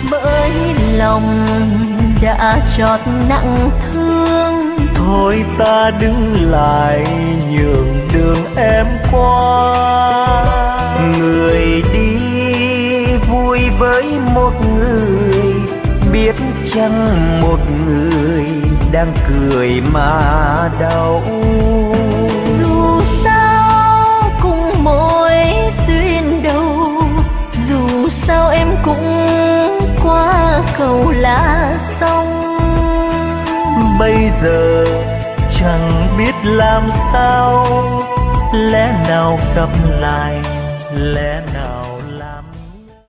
bởi lòng đã chót nặng thương. Thôi ta đứng lại nhường đường em qua, người đi vui với một người, biết chăng một người đang cười mà đau. Dù sao cùng mỗi duyên đầu, dù sao em cũng qua cầu lá sông. Bây giờ chẳng biết làm sao, lẽ nào gặp lại, lẽ nào